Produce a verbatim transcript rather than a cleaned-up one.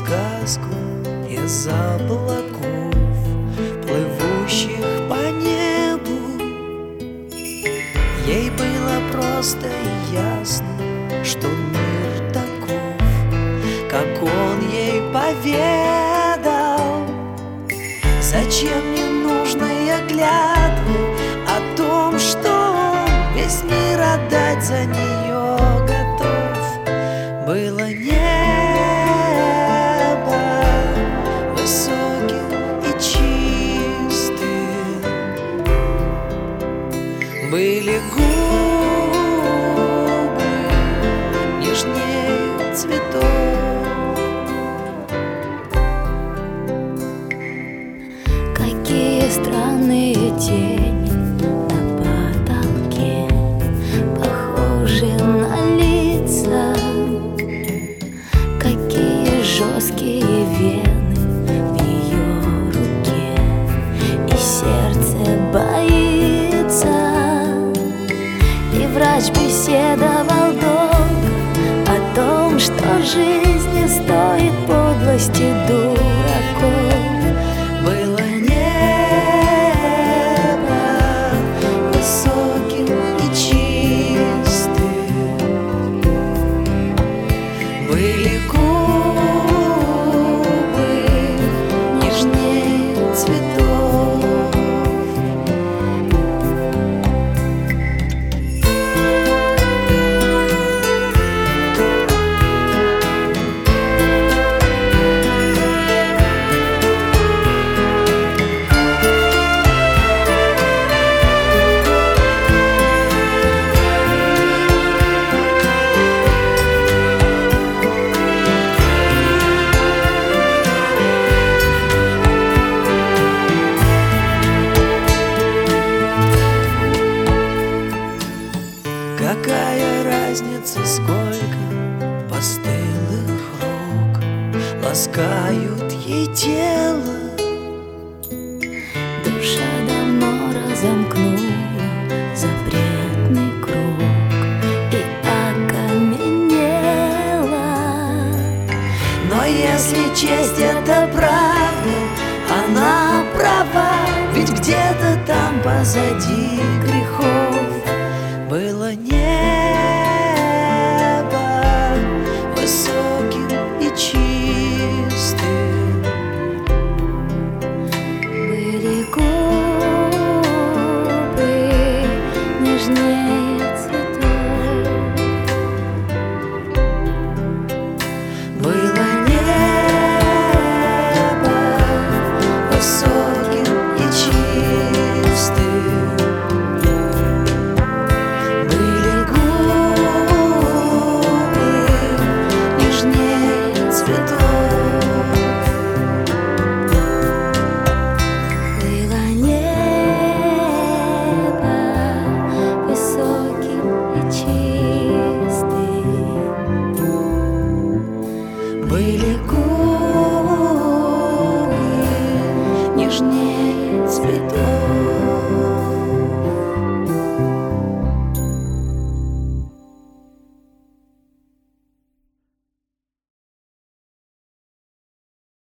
сказку из облаков, плывущих по небу. Ей было просто и ясно, что мир таков, как он ей поведал. Зачем ненужные клятвы о том, что он весь мир отдать за нее готов? Было небо высоким и чистым, были губы нежнее цветов. Какие странные тени на потолке, похожи на лица. Какие жесткие вены в ее руке, и сердце боится. И врач беседовал долго о том, что жизнь не стоит подлости дураков. Было небо высоким и чистым, были губы нежнее цветов. Какая разница, сколько постылых рук ласкают ей тело? Душа давно разомкнула запретный круг и окаменела. Но если честь — это правда, она права, ведь где-то там позади